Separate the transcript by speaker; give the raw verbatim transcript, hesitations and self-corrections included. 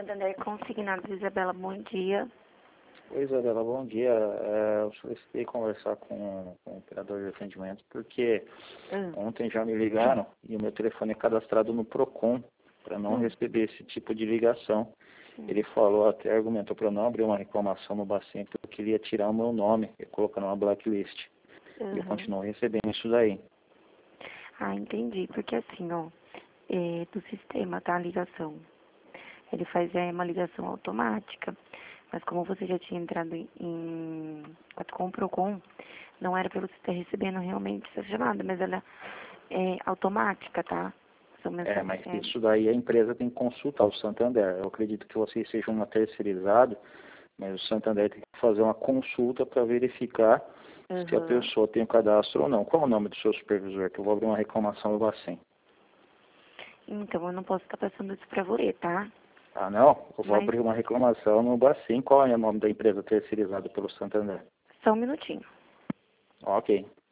Speaker 1: Santander Consignados, Isabela, bom dia.
Speaker 2: Oi, Isabela, bom dia. É, eu solicitei conversar com, com o operador de atendimento porque
Speaker 1: Hum.
Speaker 2: ontem já me ligaram e o meu telefone é cadastrado no Procon para não
Speaker 1: Hum.
Speaker 2: receber esse tipo de ligação.
Speaker 1: Hum.
Speaker 2: Ele falou, até argumentou para não abrir uma reclamação no Bacen porque ele ia tirar o meu nome e colocar numa blacklist.
Speaker 1: Uhum.
Speaker 2: E eu continuo recebendo isso daí.
Speaker 1: Ah, entendi. Porque assim, ó, é, do sistema, tá, a ligação. Ele faz é, uma ligação automática. Mas como você já tinha entrado em, em com o Procon, não era para você estar recebendo realmente essa chamada, mas ela é automática, tá? São
Speaker 2: É,
Speaker 1: mensagens,
Speaker 2: mas
Speaker 1: é,
Speaker 2: isso daí a empresa tem que consultar o Santander. Eu acredito que vocês sejam uma terceirizado, mas o Santander tem que fazer uma consulta para verificar se a
Speaker 1: uhum.
Speaker 2: pessoa tem o cadastro ou não. Qual é o nome do seu supervisor? Que eu vou abrir uma reclamação no Bacen.
Speaker 1: Então, eu não posso estar passando isso para você, tá?
Speaker 2: Ah, não? Eu vou
Speaker 1: Mas
Speaker 2: abrir uma reclamação no Bacen. Qual é o nome da empresa terceirizada pelo Santander?
Speaker 1: só um minutinho.
Speaker 2: Ok.